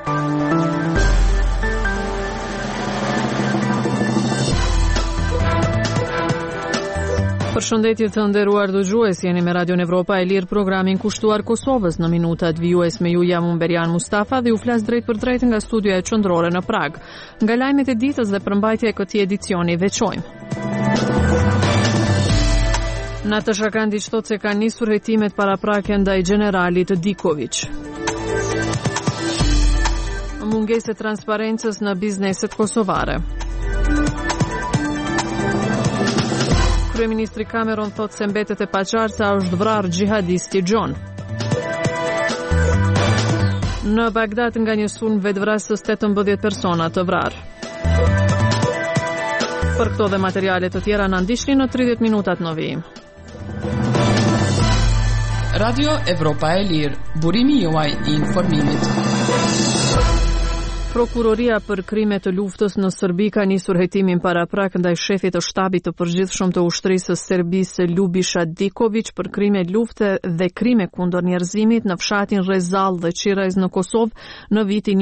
Përshëndetje të nderuar dëgjues, jeni me Radio Evropa e Lirë, programin kushtuar Kosovës në minutat vijues me ju jam Umberian Mustafa dhe ju flas drejt për drejt nga studioja qendrore në Prag. Nga lajmet e ditës dhe përmbajtja e këtij edicioni veçojmë. Natasha Kandić thotë se kanë nisur hetimet paraprake ndaj generalit Diković. Mungesë e transparencës në bizneset kosovare. Kryeministri Cameron thotë se mbetet e paqartë sa është vrarë xhihadisti John. Në Bagdad nga një sulm vetvrasës 18 persona të vrarë. Për këto dhe materiale të tjera na ndiqni në 30 minutat në vijim. Radio Evropa e Lirë, burimi juaj I informimit. Prokuroria për krime të luftës në Serbi ka nisur hetimin paraprak ndaj shefit të shtabit të përgjithshëm të ushtrisë së Serbisë Ljubiša Diković për krime lufte dhe krime kundër njerëzimit në fshatin Rezall dhe Qirez në Kosovë në vitin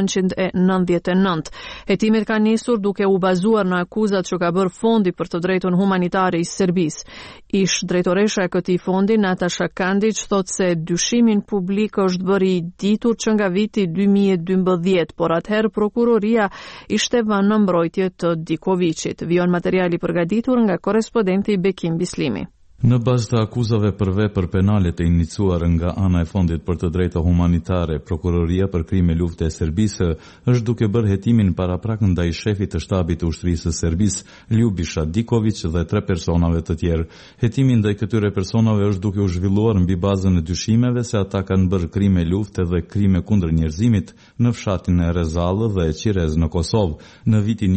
1999. Hetimet kanë nisur duke u bazuar në akuzat që ka bërë Fondi për të drejtën humanitare I Serbisë. Ish drejtoresha e këtij fondi, Natasha Kandić, thotë se dyshimin publik është bërë I ditur që nga viti 2012, por atëherë prokuroria ishte vënë në mbrojtje të Dikovićit. Vijon materiali përgatitur nga korrespondenti Bekim Bislimi. Në bazë të akuzave për vepër penale të iniciuar nga ana e Fondit për të drejta humanitare, prokuroria për krime lufte e Serbisë është duke bërë hetimin paraprak ndaj shefit të shtabit të ushtrisë së Serbisë, Ljubiša Diković dhe 3 personave të tjerë. Hetimi ndaj këtyre personave është duke u zhvilluar mbi bazën e dyshimeve se ata kanë bërë krime lufte dhe krime kundër njerëzimit në fshatin e Rezall dhe Qirez në Kosovë. Në vitin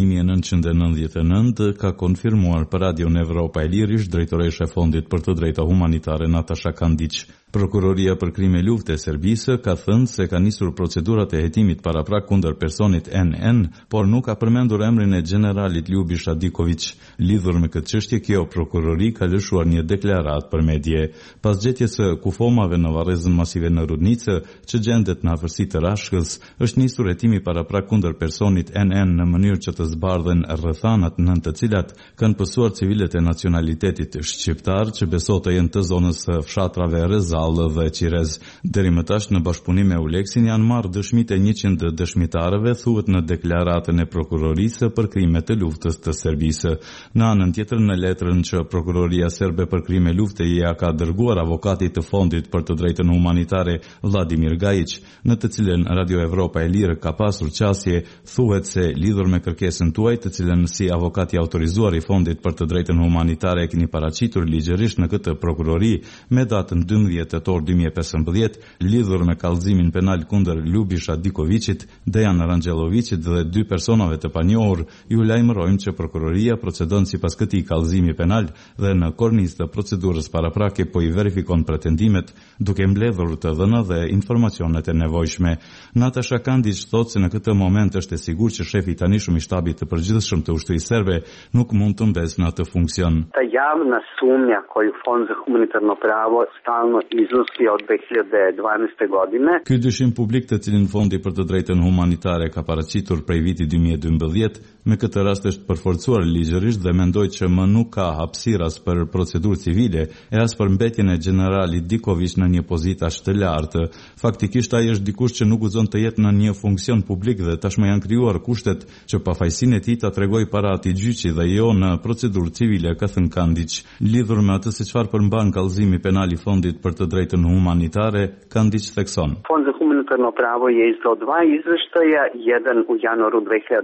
1999 ka konfirmuar për Radio Evropa e Lirë drejtoresha e Fondit për të drejta humanitare Natasha Kandić. Prokuroria për krime lufte e Serbisë ka thënë se ka nisur procedurat e hetimit paraprak kundër personit NN, por nuk ka përmendur emrin e generalit Ljubiša Diković. Lidhur me këtë çështje, kjo prokurori ka lëshuar një deklaratë për medje. Pas gjetjes së kufomave në varrezën masive në Rudnicë, që gjendet në afërsi të Rashkës, është nisur hetimi paraprak kundër personit NN në mënyrë që të zbardhen rrethanat nën të cilat kanë pësuar civilet e nacionalitetit shqiptar që besohet të jenë të zonës së fshatrave Rezall dhe Qirez. Deri më tash në bashkëpunim me Uleksin janë marrë dëshmitë e 100 dëshmitarëve, thuhet në deklaratën e prokurorisë për krime të luftës të Serbisë. Në anën tjetër, në letrën që prokuroria serbe për krime lufte ja ka dërguar avokatit të Fondit për të drejtën humanitare Vladimir Gajić, në të cilën Radio Evropa e Lirë ka pasur qasje, thuhet se lidhur me kërkesën tuaj, të cilën si avokat I autorizuar I Fondit për të drejtën humanitare e keni paraqitur ligjërisht në këtë prokurori me datën 12 tetor 2015, lidhur me kallëzimin penal kundër Ljubiša Dikovićit, Dejan Ranxhellovićit dhe 2 personave të panjohur, ju lajmërojmë që prokuroria procedon sipas këtij kallëzimi penal dhe në kornizë të procedurës paraprake po I verifikon pretendimet, duke mbledhur të dhëna dhe informacionet e nevojshme. Natasha Kandić thotë se në këtë moment është e sigurt që shefi tanishëm I shtabit të përgjithshëm të ushtrisë serbe nuk mund të mbesë në atë funksion. Ta javna sumnja koju Fond za humanitarno pravo stalno iznosi od 2012. godine. Ky dyshim publik të cilin Fondi për të drejtën humanitare ka paraqitur prej vitit 2012, me këtë rast është përforcuar ligjërisht dhe mendoj që më nuk ka hapësirë as për procedurë civile e as për mbetjen e generalit Diković në një pozitë aq të lartë. Faktikisht ai është dikush që nuk guxon të jetë në një funksion publik dhe tashmë janë krijuar kushtet që pafajësinë e tij ta tregojë para atij gjyqi dhe jo në procedurë civile, ka thënë Kandić. Lidhur me atë se çfarë përmban kallëzimi penal I Fondit për të drejtën humanitare, Kandić thekson. Fond za humanitarno pravo je izdao 2 izveštaja, jedan u januaru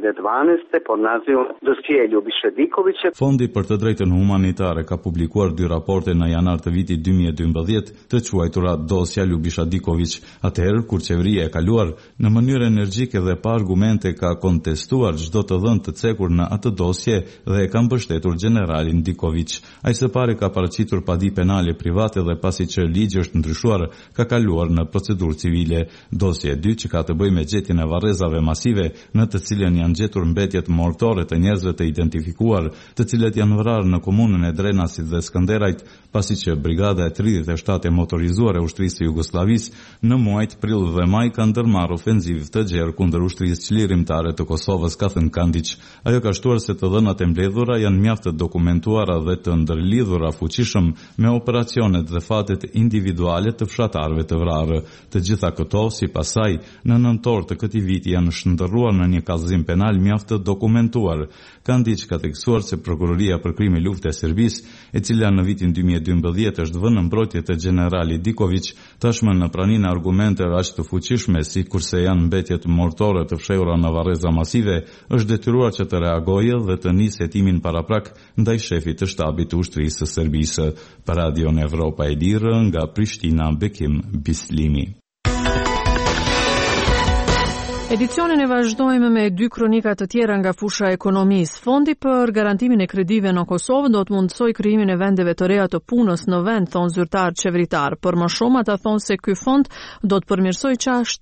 2012. pod nazivom Dosije Ljubiše Dikovića. Fondi për të drejtën humanitare ka publikuar 2 raporte në janar të vitit 2012, të quajtura Dosja Ljubiša Diković. Atëherë kur qeveria e kaluar në mënyrë energjike dhe pa argumente ka kontestuar çdo të dhënë të cekur në atë dosje dhe e ka mbështetur generalin Diković. Ai së pari ka paraqitur padi penale private dhe pasi që ligji është ndryshuar, ka kaluar në procedurë civile. Dosje e dytë që ka të bëjë me gjetjen e varrezave masive në të cilën janë gjetur mbetjet mortore të njerëzve të identifikuar, të cilët janë vrarë në komunën e Drenasit dhe Skënderajt, pasi që Brigada e 37 e motorizuar e ushtrisë së Jugosllavisë në muajt prill dhe maj ka ndërmarrë ofenziv të gjerë kundër ushtrisë çlirimtare të Kosovës, ka thënë Kandić. Ajo ka shtuar se të dhënat e mbledhura janë mjaft të dokumentuara dhe të ndërlidhura fuqishëm me operacionet dhe fatet individuale të fshatarëve të vrarë. Të gjitha këto, sipas saj, në nëntor të këtij viti janë shndërruar në një kallëzim penal mjaft të dokumentuar. Kandić ka theksuar se Prokuroria për krime lufte e Serbisë, e cila në vitin 2012 është vënë në mbrojtje të generali Diković, tashmë në praninë e argumenteve aq të fuqishme si kurse janë mbetjet mortore të fshehura në varreza masive, është detyruar që të reagojë dhe të nisë hetimin paraprak ndaj shefit të shtabit të ushtrisë së Serbisë. Për Radion Evropa e Lirë, nga Prishtina, Bekim Bislimi. Edicionin e vazhdojmë me 2 kronika të tjera nga fusha e ekonomisë. Fondi për garantimin e kredive në Kosovë do të mundsoj krijimin e vendeve të reja të punës në vend, thon zyrtar qeveritar. Por më shumë ata thonë se ky fond do të përmirësoj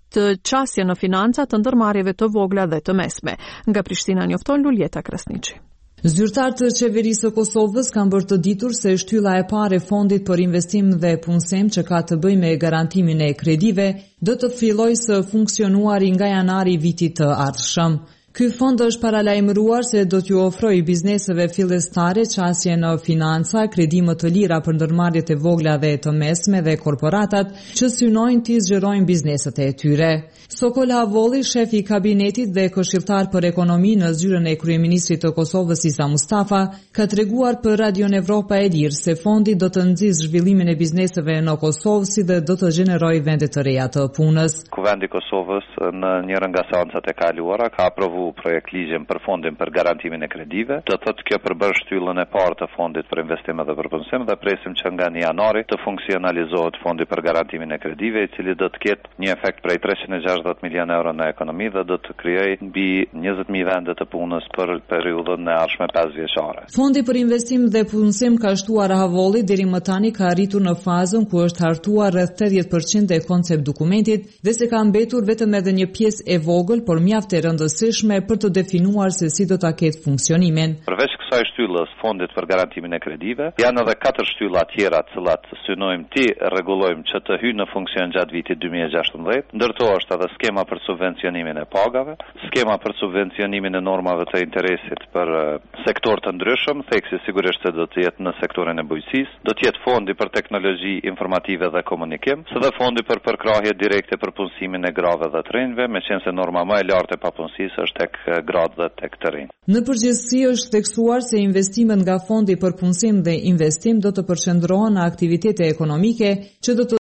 qasje në financa të ndërmarrjeve të vogla dhe të mesme. Nga Prishtina njofton Luljeta Krasniqi. Zyrtarët e qeverisë së Kosovës kanë bërë të ditur se shtylla e parë e fondit për investim dhe punësim që ka të bëjë me garantimin e kredive do të fillojë së funksionuari nga janari i vitit të ardhshëm. Ky fond është paralajmëruar se do t'ju ofrojë bizneseve fillestare qasje në financa, kredi më të lira për ndërmarrjet e vogla dhe të mesme dhe korporatat që synojnë t'i zgjerojnë bizneset e tyre. Sokol Havolli, shefi i kabinetit dhe këshilltar për ekonomi në zyrën e kryeministrit të Kosovës Isa Mustafa, ka treguar për Radion Evropa e Lirë se fondi do të nxjisë zhvillimin e bizneseve në Kosovë si dhe do të gjenerojë vende të reja të punës. Kuvendi i Kosovës në njërin nga seancat e kaluara ka aprovuar projekt ligjin për fondin për garantimin e kredive. Do thotë kjo përbën shtyllën e parë të fondit për investime dhe për punësim dhe presim që nga 1 janari të funksionalizohet fondi për garantimin e kredive, i cili do të ketë një efekt prej 360 milion euro në ekonomi dhe do të krijojë mbi 20.000 vende të punës për periudhën e ardhshme 5 vjeçare. Fondi për investim dhe punësim ka shtuar Havolli deri më tani ka arritur në fazën ku është hartuar rreth 80% e koncept dokumentit dhe se ka mbetur vetëm edhe një pjesë e vogël por mjaft e rëndësishme për të definuar se si do ta ketë funksionimin. Përveç kësaj shtyllës fondit për garantimin e kredive, janë edhe 4 shtylla tjera të cilat synojmë ti rregullojmë që të hyjnë në funksion gjatë vitit 2016. Ndërto është edhe skema për subvencionimin e pagave, skema për subvencionimin e normave të interesit për sektor të ndryshëm, theksi sigurisht se do të jetë në sektorin e bujqësisë, do të jetë fondi për teknologji informative dhe komunikim, së dhe fondi për përkrahje direkte për punësimin e grave dhe të rinjve, meqense norma më e lartë e papunësisë është tek gratë dhe tek të rinj. Në përgjithësi është theksuar se investimet nga fondi për punësim dhe investim do të përqendrohen në aktivitete ekonomike që do të